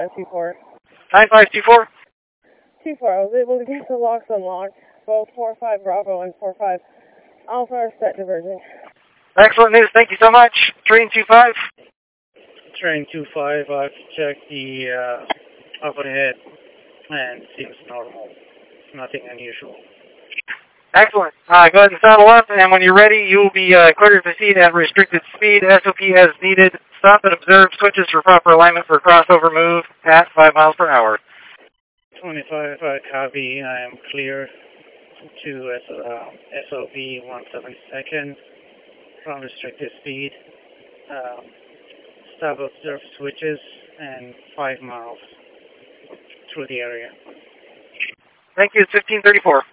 T4. 9524? T4, I was able to get the locks unlocked. Both 4-5 Bravo and 4-5 Alpha are set diverging. Excellent news. Thank you so much. Train 25? Train 25, I've checked the overhead and seems normal. Nothing unusual. Excellent. Go ahead and saddle up, and when you're ready, you will be cleared to proceed at restricted speed. SOP as needed. Stop and observe switches for proper alignment for crossover move at 5 miles per hour. 25, copy. I am clear to SOP 172nd from restricted speed. Stop, observe switches, and 5 miles through the area. Thank you. It's 1534.